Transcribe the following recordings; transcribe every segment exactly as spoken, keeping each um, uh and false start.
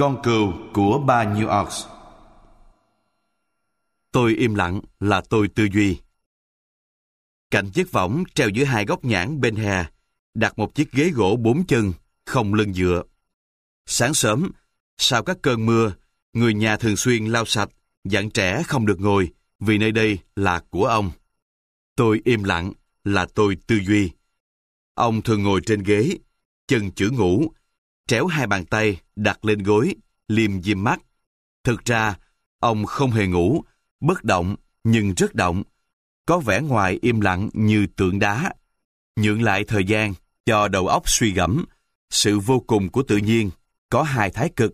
Con cừu của bà New Ox. Tôi im lặng là tôi tư duy. Cạnh chiếc võng treo giữa hai góc nhãn bên hè, đặt một chiếc ghế gỗ bốn chân, không lưng dựa. Sáng sớm, sau các cơn mưa, người nhà thường xuyên lau sạch, dặn trẻ không được ngồi, vì nơi đây là của ông. Tôi im lặng là tôi tư duy. Ông thường ngồi trên ghế, chân chữ ngủ, tréo hai bàn tay đặt lên gối, liêm diêm mắt. Thực ra, ông không hề ngủ, bất động nhưng rất động, có vẻ ngoài im lặng như tượng đá, nhượng lại thời gian cho đầu óc suy gẫm. Sự vô cùng của tự nhiên có hai thái cực.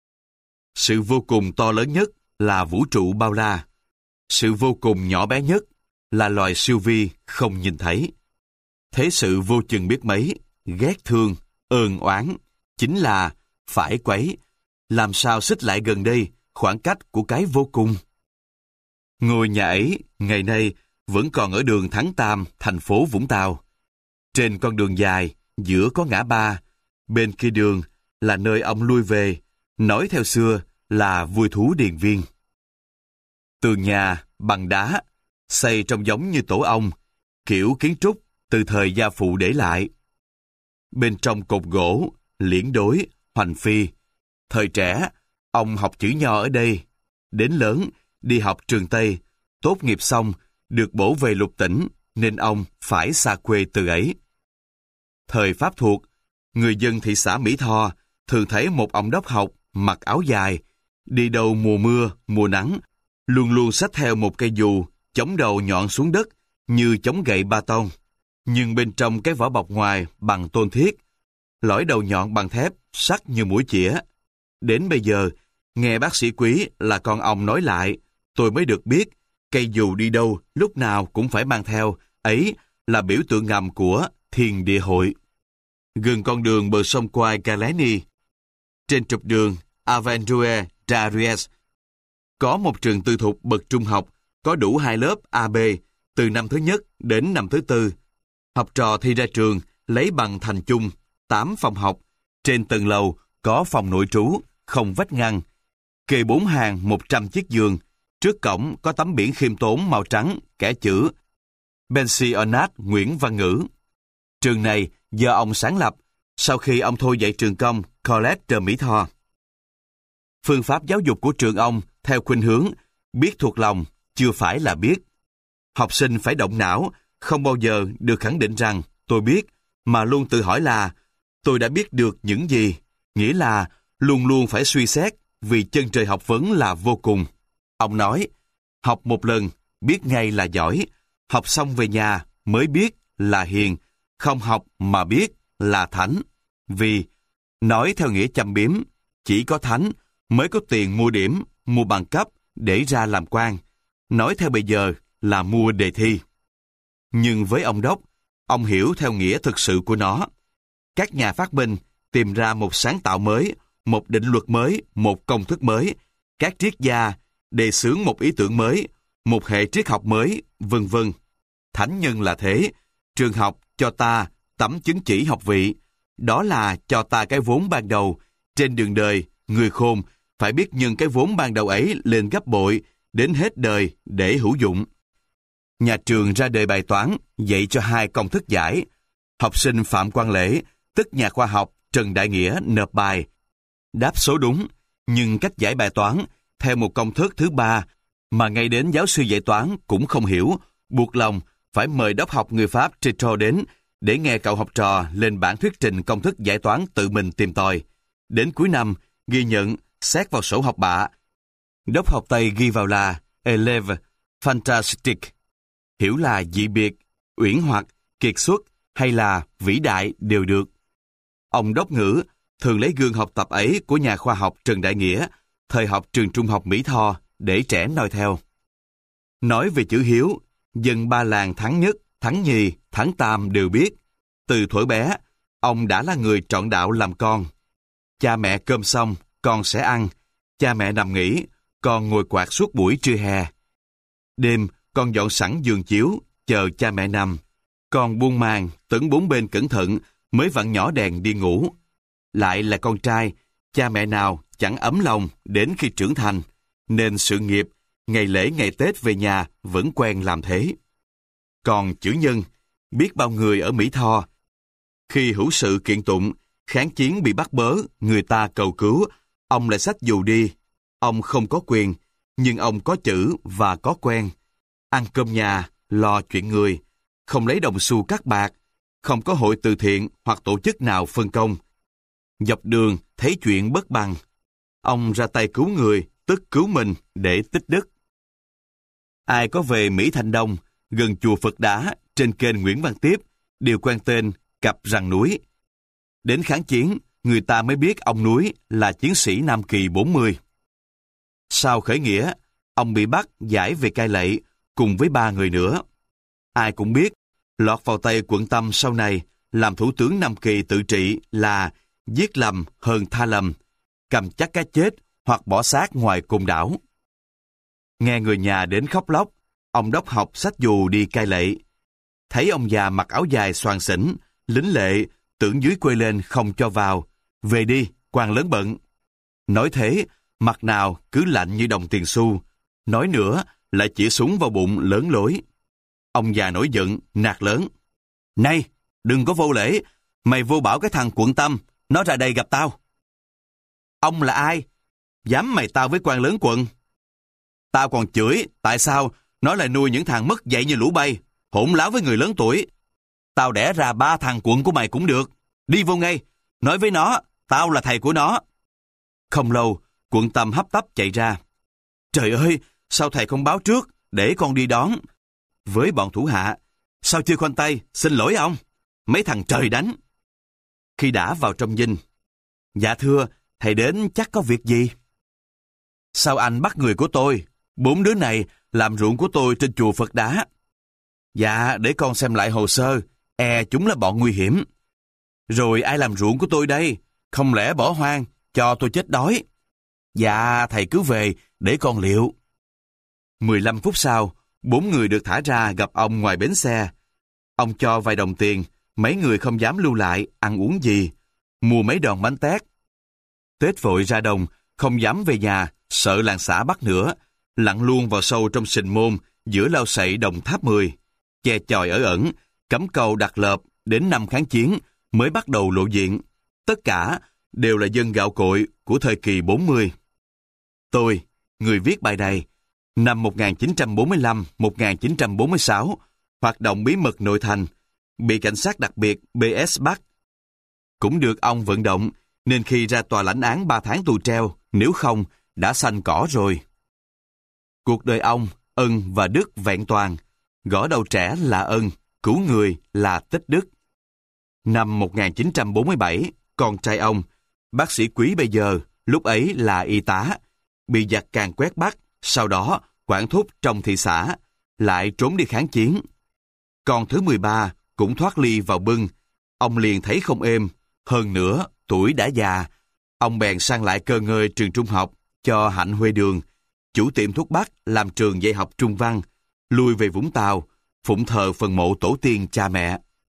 Sự vô cùng to lớn nhất là vũ trụ bao la. Sự vô cùng nhỏ bé nhất là loài siêu vi không nhìn thấy. Thế sự vô chừng biết mấy, ghét thương, ơn oán, chính là phải quấy, làm sao xích lại gần đây khoảng cách của cái vô cùng. Ngôi nhà ấy, ngày nay, vẫn còn ở đường Thắng Tam, thành phố Vũng Tàu. Trên con đường dài, giữa có ngã ba, bên kia đường là nơi ông lui về, nói theo xưa là vui thú điền viên. Tường nhà bằng đá, xây trông giống như tổ ong, kiểu kiến trúc từ thời gia phụ để lại. Bên trong cột gỗ, liễn đối, hoành phi. Thời trẻ, ông học chữ nho ở đây. Đến lớn, đi học trường Tây, tốt nghiệp xong, được bổ về Lục Tỉnh, nên ông phải xa quê từ ấy. Thời Pháp thuộc, người dân thị xã Mỹ Tho thường thấy một ông đốc học mặc áo dài, đi đâu mùa mưa, mùa nắng, luôn luôn xách theo một cây dù, chống đầu nhọn xuống đất như chống gậy ba tông, nhưng bên trong cái vỏ bọc ngoài bằng tôn thiết, lõi đầu nhọn bằng thép, sắc như mũi chĩa. Đến bây giờ, nghe bác sĩ Quý là con ông nói lại, tôi mới được biết cây dù đi đâu lúc nào cũng phải mang theo, ấy là biểu tượng ngầm của Thiên Địa Hội. Gần con đường bờ sông Quai Galeni, trên trục đường Avenue Darius, có một trường tư thục bậc trung học có đủ hai lớp a bê từ năm thứ nhất đến năm thứ tư. Học trò thi ra trường lấy bằng thành chung, tám phòng học. Trên tầng lầu có phòng nội trú, không vách ngăn. Kê bốn hàng một trăm chiếc giường. Trước cổng có tấm biển khiêm tốn màu trắng, kẻ chữ Pensionat Nguyễn Văn Ngữ. Trường này do ông sáng lập sau khi ông thôi dạy trường công College Mỹ Tho. Phương pháp giáo dục của trường ông theo khuynh hướng biết thuộc lòng, chưa phải là biết. Học sinh phải động não, không bao giờ được khẳng định rằng tôi biết, mà luôn tự hỏi là tôi đã biết được những gì, nghĩa là luôn luôn phải suy xét, vì chân trời học vấn là vô cùng. Ông nói, học một lần, biết ngay là giỏi, học xong về nhà mới biết là hiền, không học mà biết là thánh. Vì, nói theo nghĩa châm biếm, chỉ có thánh mới có tiền mua điểm, mua bằng cấp để ra làm quan. Nói theo bây giờ là mua đề thi. Nhưng với ông Đốc, ông hiểu theo nghĩa thực sự của nó. Các nhà phát minh tìm ra một sáng tạo mới, một định luật mới, một công thức mới. Các triết gia đề xướng một ý tưởng mới, một hệ triết học mới, vân vân. Thánh nhân là thế. Trường học cho ta tấm chứng chỉ học vị. Đó là cho ta cái vốn ban đầu. Trên đường đời, người khôn phải biết nhân cái vốn ban đầu ấy lên gấp bội, đến hết đời để hữu dụng. Nhà trường ra đề bài toán, dạy cho hai công thức giải. Học sinh Phạm Quang Lễ, tức nhà khoa học Trần Đại Nghĩa nộp bài. Đáp số đúng, nhưng cách giải bài toán theo một công thức thứ ba mà ngay đến giáo sư dạy toán cũng không hiểu, buộc lòng phải mời đốc học người Pháp Trito đến để nghe cậu học trò lên bản thuyết trình công thức giải toán tự mình tìm tòi. Đến cuối năm, ghi nhận, xét vào sổ học bạ. Đốc học Tây ghi vào là élève fantastic, hiểu là dị biệt, uyển hoặc, kiệt xuất hay là vĩ đại đều được. Ông đốc ngữ thường lấy gương học tập ấy của nhà khoa học Trần Đại Nghĩa, thời học trường trung học Mỹ Tho, để trẻ noi theo. Nói về chữ hiếu, dân ba làng Thắng Nhất, Thắng Nhì, Thắng Tam đều biết. Từ thuở bé, ông đã là người trọn đạo làm con. Cha mẹ cơm xong, con sẽ ăn. Cha mẹ nằm nghỉ, con ngồi quạt suốt buổi trưa hè. Đêm, con dọn sẵn giường chiếu, chờ cha mẹ nằm. Con buông màn, tấn bốn bên cẩn thận, mới vặn nhỏ đèn đi ngủ. Lại là con trai, cha mẹ nào chẳng ấm lòng đến khi trưởng thành, nên sự nghiệp, ngày lễ ngày Tết về nhà vẫn quen làm thế. Còn chữ Nhân, biết bao người ở Mỹ Tho, khi hữu sự kiện tụng, kháng chiến bị bắt bớ, người ta cầu cứu, ông lại xách dù đi. Ông không có quyền, nhưng ông có chữ và có quen. Ăn cơm nhà, lo chuyện người, không lấy đồng xu cắt bạc, không có hội từ thiện hoặc tổ chức nào phân công. Dọc đường thấy chuyện bất bằng, ông ra tay cứu người, tức cứu mình để tích đức. Ai có về Mỹ Thanh Đông, gần chùa Phật Đá, trên kênh Nguyễn Văn Tiếp, đều quen tên Cặp Răng Núi. Đến kháng chiến, người ta mới biết ông Núi là chiến sĩ Nam Kỳ bốn mươi. Sau khởi nghĩa, ông bị bắt giải về Cai Lậy cùng với ba người nữa. Ai cũng biết, lọt vào tay Quận Tâm sau này làm thủ tướng Nam Kỳ tự trị là giết lầm hơn tha lầm, cầm chắc cái chết hoặc bỏ xác ngoài côn đảo. Nghe người nhà đến khóc lóc, ông đốc học xách dù đi Cai Lậy. Thấy ông già mặc áo dài xoàng xỉnh, lính lệ, tưởng dưới quê lên không cho vào. Về đi, quan lớn bận. Nói thế, mặt nào cứ lạnh như đồng tiền xu. Nói nữa, lại chỉ súng vào bụng lớn lối. Ông già nổi giận, nạt lớn. Này, đừng có vô lễ. Mày vô bảo cái thằng Quận Tâm, nó ra đây gặp tao. Ông là ai? Dám mày tao với quan lớn quận. Tao còn chửi, tại sao nó lại nuôi những thằng mất dạy như lũ bay, hỗn láo với người lớn tuổi. Tao đẻ ra ba thằng quận của mày cũng được. Đi vô ngay, nói với nó, tao là thầy của nó. Không lâu, Quận Tâm hấp tấp chạy ra. Trời ơi, sao thầy không báo trước, để con đi đón. Với bọn thủ hạ, sao chưa khoanh tay, xin lỗi ông. Mấy thằng trời đánh. Khi đã vào trong dinh, dạ thưa, thầy đến chắc có việc gì? Sao anh bắt người của tôi? Bốn đứa này làm ruộng của tôi trên chùa Phật Đá. Dạ, để con xem lại hồ sơ, e chúng là bọn nguy hiểm. Rồi ai làm ruộng của tôi đây? Không lẽ bỏ hoang, cho tôi chết đói? Dạ, thầy cứ về, để con liệu. mười lăm phút sau, bốn người được thả ra gặp ông ngoài bến xe. Ông cho vài đồng tiền, mấy người không dám lưu lại, ăn uống gì. Mua mấy đòn bánh tét. Tết vội ra đồng, không dám về nhà, sợ làng xã bắt nữa. Lặn luôn vào sâu trong sình môn, giữa lao sậy Đồng Tháp mười. Che chòi ở ẩn, cắm cầu đặt lợp, đến năm kháng chiến mới bắt đầu lộ diện. Tất cả đều là dân gạo cội của thời kỳ bốn mươi. Tôi, người viết bài này, năm một nghìn chín trăm bốn mươi lăm đến một nghìn chín trăm bốn mươi sáu, hoạt động bí mật nội thành, bị cảnh sát đặc biệt bê ét bắt. Cũng được ông vận động, nên khi ra tòa lãnh án ba tháng tù treo, nếu không, đã xanh cỏ rồi. Cuộc đời ông, ân và đức vẹn toàn, gõ đầu trẻ là ân, cứu người là tích đức. Năm một nghìn chín trăm bốn mươi bảy, con trai ông, bác sĩ Quý bây giờ, lúc ấy là y tá, bị giặc càn quét bắt, sau đó quản thúc trong thị xã, lại trốn đi kháng chiến. Con thứ mười ba cũng thoát ly vào bưng, ông liền thấy không êm, hơn nữa tuổi đã già, ông bèn sang lại cơ ngơi trường trung học cho Hạnh Huê Đường, chủ tiệm thuốc bắc làm trường dạy học trung văn, lui về Vũng Tàu, phụng thờ phần mộ tổ tiên cha mẹ.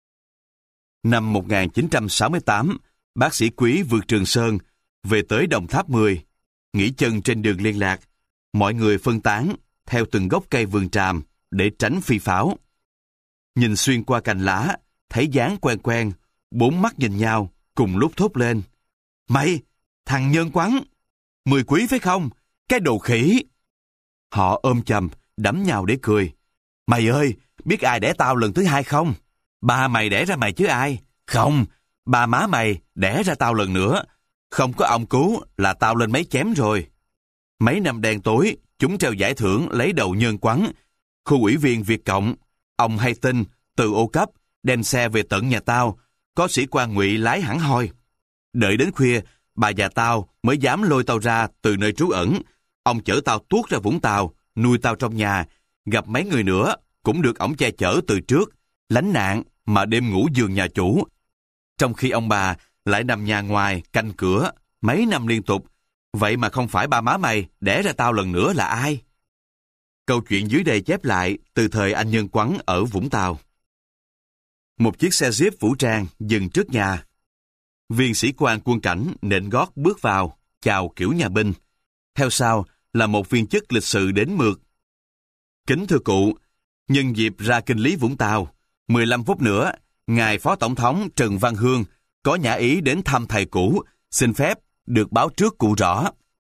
Năm một nghìn chín trăm sáu mươi tám, bác sĩ Quý vượt Trường Sơn, về tới Đồng Tháp mười, nghỉ chân trên đường liên lạc, mọi người phân tán theo từng gốc cây vườn tràm để tránh phi pháo. Nhìn xuyên qua cành lá, thấy dáng quen quen, bốn mắt nhìn nhau, cùng lúc thốt lên. Mày, thằng Nhân Quắn, Mười Quý phải không? Cái đồ khỉ! Họ ôm chầm, đấm nhau để cười. Mày ơi, biết ai đẻ tao lần thứ hai không? Ba mày đẻ ra mày chứ ai? Không, ba má mày đẻ ra tao lần nữa. Không có ông cứu là tao lên mấy chém rồi. Mấy năm đen tối, chúng treo giải thưởng lấy đầu Nhân Quắn. Khu ủy viên Việt Cộng, ông hay tin, từ ô cấp, đem xe về tận nhà tao, có sĩ quan ngụy lái hẳn hoi. Đợi đến khuya, bà già tao mới dám lôi tao ra từ nơi trú ẩn. Ông chở tao tuốt ra Vũng Tàu, nuôi tao trong nhà. Gặp mấy người nữa, cũng được ổng che chở từ trước, lánh nạn mà đêm ngủ giường nhà chủ. Trong khi ông bà lại nằm nhà ngoài, canh cửa, mấy năm liên tục. Vậy mà không phải ba má mày đẻ ra tao lần nữa là ai? Câu chuyện dưới đây chép lại từ thời anh Nhân Quắn ở Vũng Tàu. Một chiếc xe Jeep vũ trang dừng trước nhà. Viên sĩ quan quân cảnh nện gót bước vào, chào kiểu nhà binh. Theo sau là một viên chức lịch sự đến mượt. Kính thưa cụ, nhân dịp ra kinh lý Vũng Tàu, mười lăm phút nữa, ngài Phó Tổng thống Trần Văn Hương có nhã ý đến thăm thầy cũ, xin phép được báo trước cụ rõ.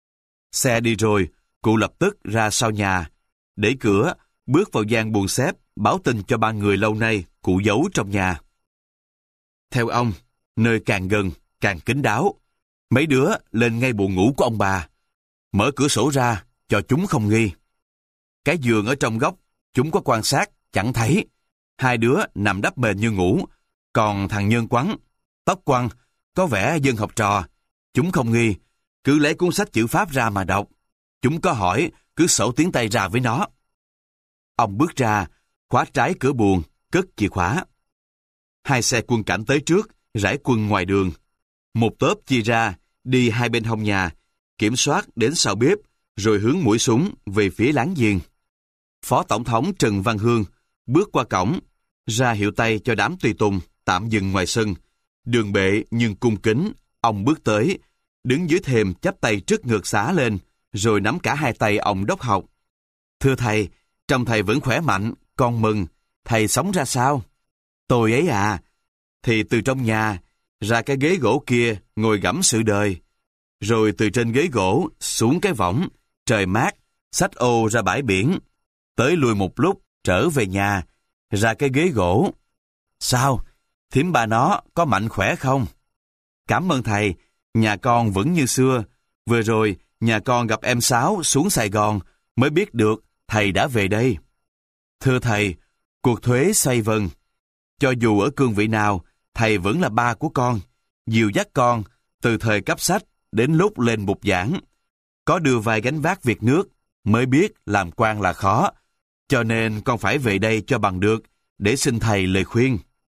Xe đi rồi, cụ lập tức ra sau nhà, đẩy cửa, bước vào gian buồng xếp, báo tin cho ba người lâu nay cụ giấu trong nhà. Theo ông, nơi càng gần, càng kín đáo. Mấy đứa lên ngay buồng ngủ của ông bà. Mở cửa sổ ra, cho chúng không nghi. Cái giường ở trong góc, chúng có quan sát, chẳng thấy. Hai đứa nằm đắp mền như ngủ. Còn thằng Nhân Quắn, tóc quăn, có vẻ dân học trò. Chúng không nghi, cứ lấy cuốn sách chữ Pháp ra mà đọc. Chúng có hỏi, cứ sổ tiếng Tây ra với nó. Ông bước ra, khóa trái cửa buồng, cất chìa khóa. Hai xe quân cảnh tới trước, rải quân ngoài đường. Một tốp chia ra, đi hai bên hông nhà, kiểm soát đến sau bếp, rồi hướng mũi súng về phía láng giềng. Phó Tổng thống Trần Văn Hương bước qua cổng, ra hiệu tay cho đám tùy tùng tạm dừng ngoài sân. Đường bệ nhưng cung kính, ông bước tới, đứng dưới thềm chắp tay trước ngực xá lên, rồi nắm cả hai tay ông đốc học. Thưa thầy, trông thầy vẫn khỏe mạnh, con mừng. Thầy sống ra sao? Tôi ấy à, thì từ trong nhà, ra cái ghế gỗ kia ngồi gẫm sự đời. Rồi từ trên ghế gỗ xuống cái võng, trời mát, xách ô ra bãi biển. Tới lui một lúc, trở về nhà, ra cái ghế gỗ. Sao? Thím bà nó có mạnh khỏe không? Cảm ơn thầy, nhà con vẫn như xưa. Vừa rồi, nhà con gặp em Sáu xuống Sài Gòn, mới biết được thầy đã về đây. Thưa thầy, cuộc thuế xoay vần. Cho dù ở cương vị nào, thầy vẫn là ba của con, dìu dắt con từ thời cấp sách đến lúc lên bục giảng. Có đưa vai gánh vác việc nước, mới biết làm quan là khó, cho nên con phải về đây cho bằng được, để xin thầy lời khuyên.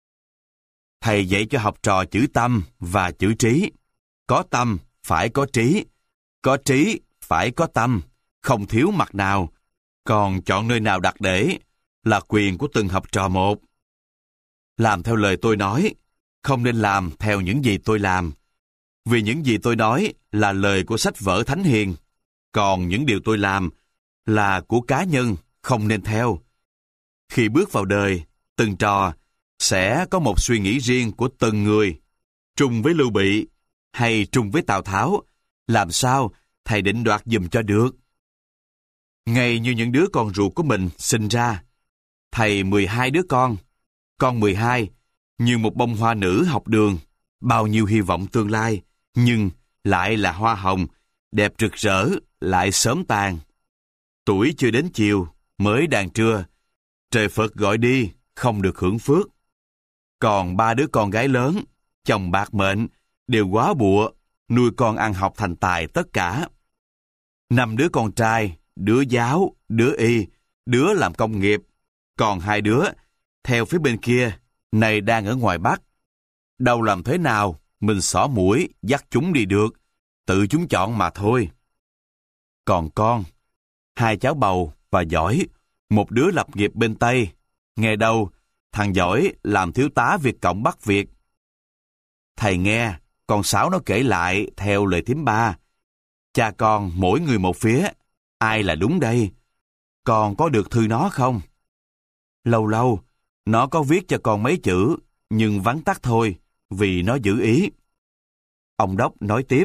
Thầy dạy cho học trò chữ tâm và chữ trí. Có tâm phải có trí, có trí phải có tâm, không thiếu mặt nào. Còn chọn nơi nào đặt để là quyền của từng học trò một. Làm theo lời tôi nói, không nên làm theo những gì tôi làm. Vì những gì tôi nói là lời của sách vở thánh hiền, còn những điều tôi làm là của cá nhân, không nên theo. Khi bước vào đời, từng trò sẽ có một suy nghĩ riêng của từng người. Trung với Lưu Bị hay trung với Tào Tháo, làm sao thầy định đoạt giùm cho được? Ngay như những đứa con ruột của mình sinh ra, thầy mười hai đứa con, con mười hai, như một bông hoa nữ học đường, bao nhiêu hy vọng tương lai, nhưng lại là hoa hồng, đẹp rực rỡ, lại sớm tàn. Tuổi chưa đến chiều, mới đàn trưa, trời Phật gọi đi, không được hưởng phước. Còn ba đứa con gái lớn, chồng bạc mệnh, đều quá bụa, nuôi con ăn học thành tài tất cả. Năm đứa con trai, đứa giáo, đứa y, đứa làm công nghiệp, còn hai đứa, theo phía bên kia, này đang ở ngoài Bắc. Đâu làm thế nào, mình xỏ mũi, dắt chúng đi được, tự chúng chọn mà thôi. Còn con, hai cháu bầu và Giỏi, một đứa lập nghiệp bên Tây, nghe đâu, thằng Giỏi làm thiếu tá Việt Cộng Bắc Việt. Thầy nghe, con Sáu nó kể lại theo lời thím ba. Cha con mỗi người một phía, ai là đúng đây? Con có được thư nó không? Lâu lâu, nó có viết cho con mấy chữ, nhưng vắn tắt thôi, vì nó giữ ý. Ông Đốc nói tiếp.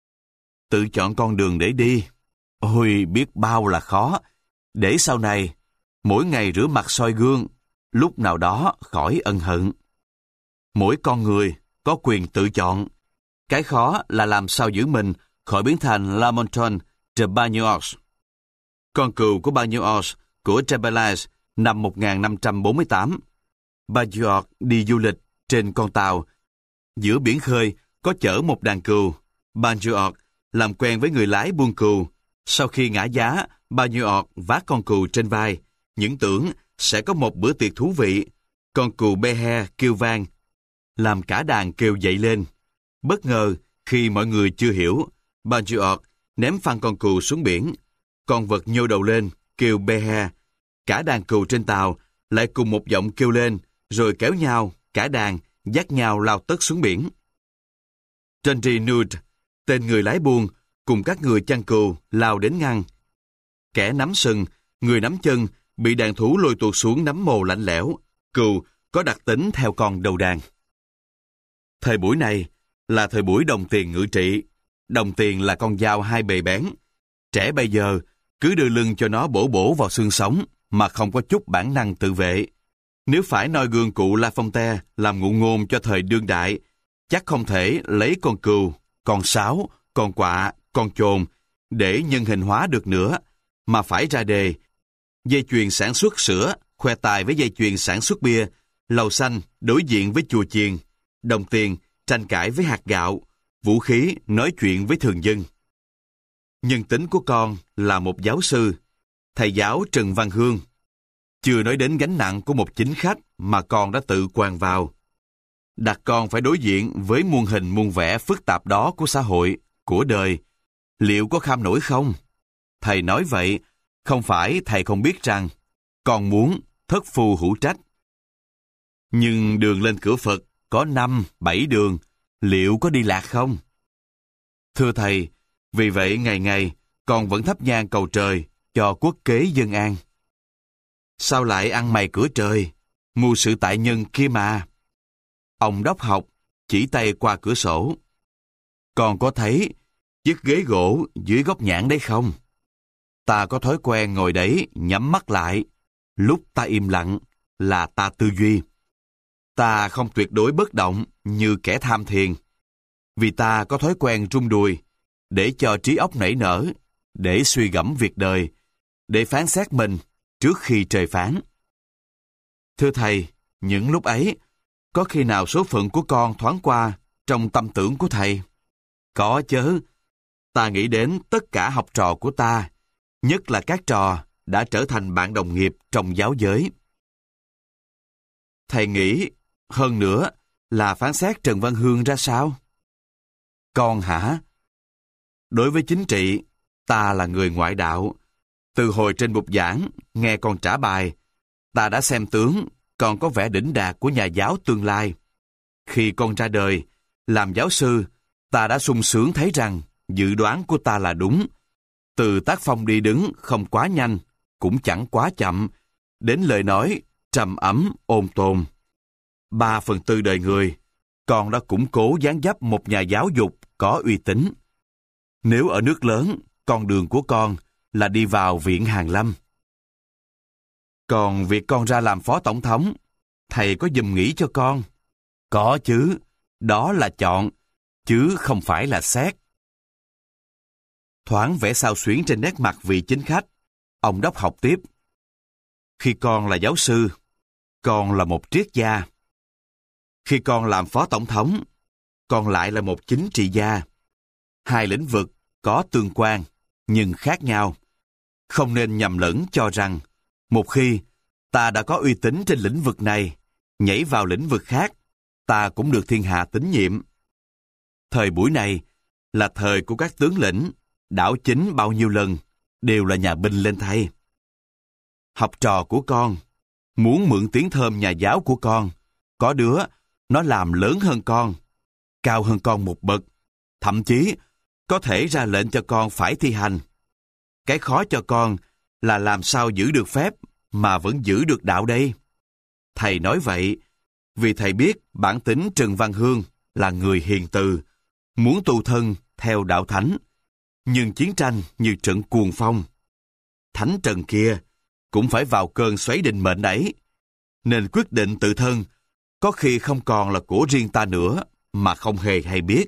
Tự chọn con đường để đi. Ôi, biết bao là khó. Để sau này, mỗi ngày rửa mặt soi gương, lúc nào đó khỏi ân hận. Mỗi con người có quyền tự chọn. Cái khó là làm sao giữ mình khỏi biến thành Lamonton de Bagnols. Con cừu của Bagnols của Rabelais năm một nghìn năm trăm bốn mươi tám. Bagnols đi du lịch trên con tàu. Giữa biển khơi có chở một đàn cừu. Bagnols làm quen với người lái buôn cừu. Sau khi ngã giá, Bagnols vác con cừu trên vai, những tưởng sẽ có một bữa tiệc thú vị. Con cừu Behe kêu vang, làm cả đàn kêu dậy lên. Bất ngờ, khi mọi người chưa hiểu, Bagnols ném phăng con cừu xuống biển. Con vật nhô đầu lên, kêu Behe. Cả đàn cừu trên tàu lại cùng một giọng kêu lên, rồi kéo nhau, cả đàn, dắt nhau lao tất xuống biển. Henry Nude, tên người lái buôn, cùng các người chăn cừu lao đến ngăn. Kẻ nắm sừng, người nắm chân, bị đàn thú lôi tuột xuống nắm mồ lạnh lẽo. Cừu có đặc tính theo con đầu đàn. Thời buổi này là thời buổi đồng tiền ngự trị. Đồng tiền là con dao hai bề bén. Trẻ bây giờ cứ đưa lưng cho nó bổ bổ vào xương sống mà không có chút bản năng tự vệ. Nếu phải noi gương cụ La Fontaine làm ngụ ngôn cho thời đương đại, chắc không thể lấy con cừu, con sáo, con quạ, con chồn để nhân hình hóa được nữa, mà phải ra đề dây chuyền sản xuất sữa khoe tài với dây chuyền sản xuất bia, lầu xanh đối diện với chùa chiền, đồng tiền tranh cãi với hạt gạo, vũ khí nói chuyện với thường dân. Nhân tính của con là một giáo sư, thầy giáo Trần Văn Hương. Chưa nói đến gánh nặng của một chính khách mà con đã tự quàng vào. Đặt con phải đối diện với muôn hình muôn vẻ phức tạp đó của xã hội, của đời. Liệu có kham nổi không? Thầy nói vậy, không phải thầy không biết rằng con muốn thất phu hữu trách. Nhưng đường lên cửa Phật có năm, bảy đường, liệu có đi lạc không? Thưa thầy, vì vậy ngày ngày con vẫn thắp nhang cầu trời cho quốc kế dân an. Sao lại ăn mày cửa trời, mưu sự tại nhân kia mà? Ông đốc học chỉ tay qua cửa sổ. Con có thấy chiếc ghế gỗ dưới gốc nhãn đấy không? Ta có thói quen ngồi đấy nhắm mắt lại. Lúc ta im lặng là ta tư duy. Ta không tuyệt đối bất động như kẻ tham thiền. Vì ta có thói quen rung đùi để cho trí óc nảy nở, để suy gẫm việc đời, để phán xét mình trước khi trời phán. Thưa thầy, những lúc ấy, có khi nào số phận của con thoáng qua trong tâm tưởng của thầy? Có chớ. Ta nghĩ đến tất cả học trò của ta, nhất là các trò đã trở thành bạn đồng nghiệp trong giáo giới. Thầy nghĩ, hơn nữa, là phán xét Trần Văn Hương ra sao? Con hả? Đối với chính trị, ta là người ngoại đạo. Từ hồi trên bục giảng, nghe con trả bài, ta đã xem tướng, con có vẻ đỉnh đạt của nhà giáo tương lai. Khi con ra đời, làm giáo sư, ta đã sung sướng thấy rằng dự đoán của ta là đúng. Từ tác phong đi đứng không quá nhanh, cũng chẳng quá chậm, đến lời nói trầm ấm, ôn tồn. Ba phần tư đời người, con đã củng cố dáng dấp một nhà giáo dục có uy tín. Nếu ở nước lớn, con đường của con là đi vào viện Hàn Lâm. Còn việc con ra làm phó tổng thống, thầy có giùm nghĩ cho con? Có chứ, đó là chọn, chứ không phải là xét. Thoáng vẻ xao xuyến trên nét mặt vị chính khách, ông đốc học tiếp. Khi con là giáo sư, con là một triết gia. Khi con làm phó tổng thống, con lại là một chính trị gia. Hai lĩnh vực có tương quan, nhưng khác nhau. Không nên nhầm lẫn cho rằng, một khi ta đã có uy tín trên lĩnh vực này, nhảy vào lĩnh vực khác, ta cũng được thiên hạ tín nhiệm. Thời buổi này là thời của các tướng lĩnh, đảo chính bao nhiêu lần, đều là nhà binh lên thay. Học trò của con, muốn mượn tiếng thơm nhà giáo của con, có đứa, nó làm lớn hơn con, cao hơn con một bậc, thậm chí có thể ra lệnh cho con phải thi hành. Cái khó cho con là làm sao giữ được phép mà vẫn giữ được đạo đây. Thầy nói vậy vì thầy biết bản tính Trần Văn Hương là người hiền từ, muốn tu thân theo đạo thánh, nhưng chiến tranh như trận cuồng phong. Thánh Trần kia cũng phải vào cơn xoáy định mệnh ấy, nên quyết định tự thân có khi không còn là của riêng ta nữa mà không hề hay biết.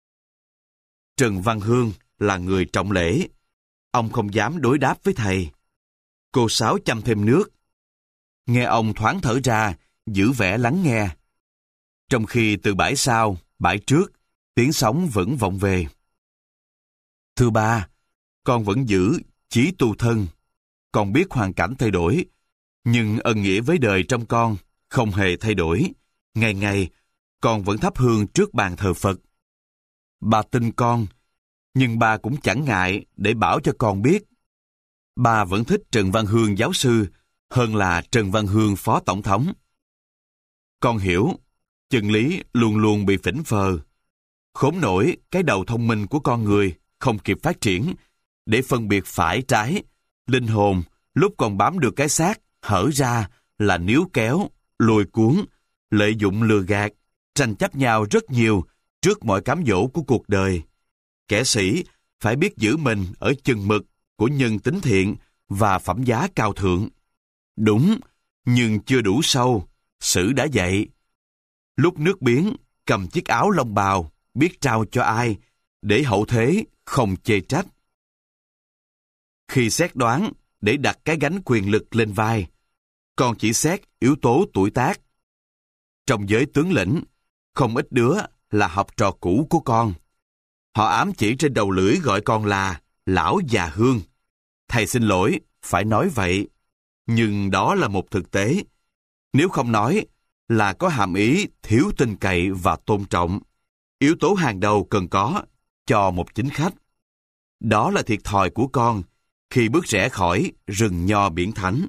Trần Văn Hương là người trọng lễ, ông không dám đối đáp với thầy. Cô Sáu chăm thêm nước. Nghe ông thoáng thở ra, giữ vẻ lắng nghe. Trong khi từ bãi sau, bãi trước, tiếng sóng vẫn vọng về. Thưa ba, con vẫn giữ chí tu thân. Con biết hoàn cảnh thay đổi, nhưng ân nghĩa với đời trong con không hề thay đổi. Ngày ngày, con vẫn thắp hương trước bàn thờ Phật. Ba tin con, nhưng ba cũng chẳng ngại để bảo cho con biết. Ba vẫn thích Trần Văn Hương giáo sư hơn là Trần Văn Hương phó tổng thống. Con hiểu, chân lý luôn luôn bị phỉnh phờ. Khốn nổi cái đầu thông minh của con người không kịp phát triển để phân biệt phải trái. Linh hồn lúc còn bám được cái xác hở ra là níu kéo, lôi cuốn, lợi dụng lừa gạt, tranh chấp nhau rất nhiều trước mọi cám dỗ của cuộc đời. Kẻ sĩ phải biết giữ mình ở chừng mực của nhân tính thiện và phẩm giá cao thượng. Đúng, nhưng chưa đủ sâu, Sử đã dạy. Lúc nước biến, cầm chiếc áo lông bào, biết trao cho ai, để hậu thế không chê trách. Khi xét đoán để đặt cái gánh quyền lực lên vai, con chỉ xét yếu tố tuổi tác. Trong giới tướng lĩnh, không ít đứa là học trò cũ của con. Họ ám chỉ trên đầu lưỡi gọi con là lão già Hương. Thầy xin lỗi, phải nói vậy. Nhưng đó là một thực tế. Nếu không nói, là có hàm ý thiếu tin cậy và tôn trọng. Yếu tố hàng đầu cần có cho một chính khách. Đó là thiệt thòi của con khi bước rẽ khỏi rừng nho biển thánh.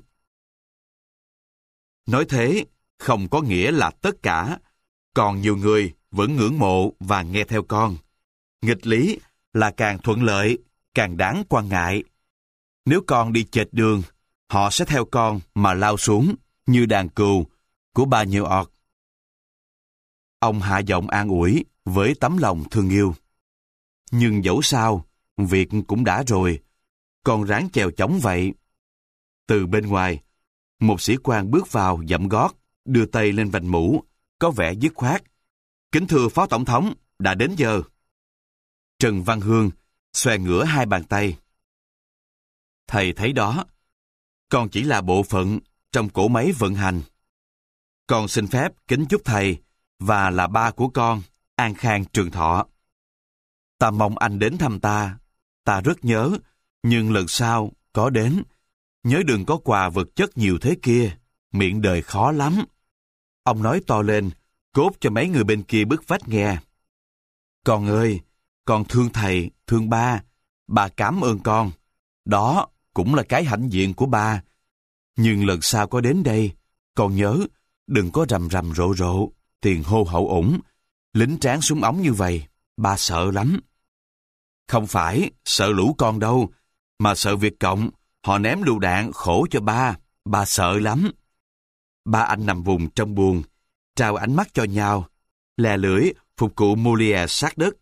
Nói thế không có nghĩa là tất cả. Còn nhiều người vẫn ngưỡng mộ và nghe theo con. Nghịch lý là càng thuận lợi, càng đáng quan ngại. Nếu con đi chệch đường, họ sẽ theo con mà lao xuống như đàn cừu của bà Nhiều ọt. Ông hạ giọng an ủi với tấm lòng thương yêu. Nhưng dẫu sao, việc cũng đã rồi, con ráng chèo chống vậy. Từ bên ngoài, một sĩ quan bước vào dậm gót, đưa tay lên vành mũ, có vẻ dứt khoát. Kính thưa Phó Tổng thống, đã đến giờ. Trần Văn Hương xòe ngửa hai bàn tay. Thầy thấy đó, con chỉ là bộ phận trong cỗ máy vận hành. Con xin phép kính chúc thầy và là ba của con an khang trường thọ. Ta mong anh đến thăm ta. Ta rất nhớ, nhưng lần sau có đến, nhớ đừng có quà vật chất nhiều thế kia, miệng đời khó lắm. Ông nói to lên, cốt cho mấy người bên kia bức vách nghe. Con ơi, con thương thầy, thương ba. Ba cảm ơn con. Đó cũng là cái hãnh diện của ba. Nhưng lần sau có đến đây, con nhớ, đừng có rầm rầm rộ rộ, tiền hô hậu ủng, lính tráng súng ống như vậy. Ba sợ lắm. Không phải sợ lũ con đâu, mà sợ Việt Cộng, họ ném lựu đạn khổ cho ba. Ba sợ lắm. Ba anh nằm vùng trong buồng, trao ánh mắt cho nhau, lè lưỡi phục cụ Molière sát đất.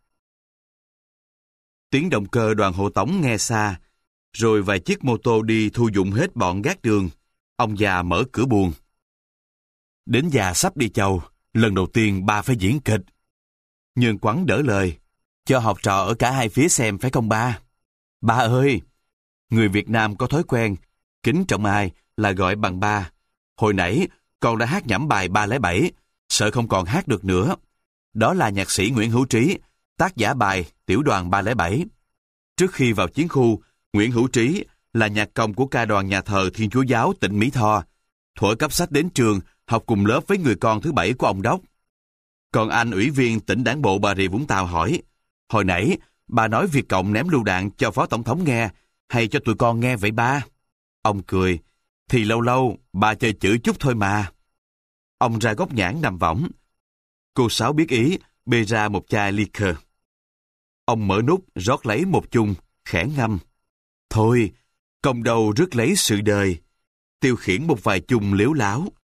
Tiếng động cơ đoàn hộ tống nghe xa, rồi vài chiếc mô tô đi thu dụng hết bọn gác đường. Ông già mở cửa buồng. Đến già sắp đi chầu, lần đầu tiên ba phải diễn kịch. Nhơn Quắn đỡ lời, cho học trò ở cả hai phía xem phải không ba? Ba ơi! Người Việt Nam có thói quen, kính trọng ai là gọi bằng ba. Hồi nãy, con đã hát nhẩm bài ba không bảy, sợ không còn hát được nữa. Đó là nhạc sĩ Nguyễn Hữu Trí, tác giả bài Tiểu đoàn ba không bảy. Trước khi vào chiến khu, Nguyễn Hữu Trí là nhạc công của ca đoàn nhà thờ Thiên Chúa Giáo tỉnh Mỹ Tho. Thuở cấp sách đến trường, học cùng lớp với người con thứ bảy của ông Đốc. Còn anh ủy viên tỉnh đảng bộ Bà Rịa Vũng Tàu hỏi, hồi nãy bà nói Việt Cộng ném lựu đạn cho Phó Tổng thống nghe, hay cho tụi con nghe vậy ba? Ông cười, thì lâu lâu bà chơi chữ chút thôi mà. Ông ra góc nhãn nằm võng. Cô Sáu biết ý, bê ra một chai liquor. Ông mở nút rót lấy một chung, khẽ ngâm. Thôi, công đầu rước lấy sự đời. Tiêu khiển một vài chung liếu láo.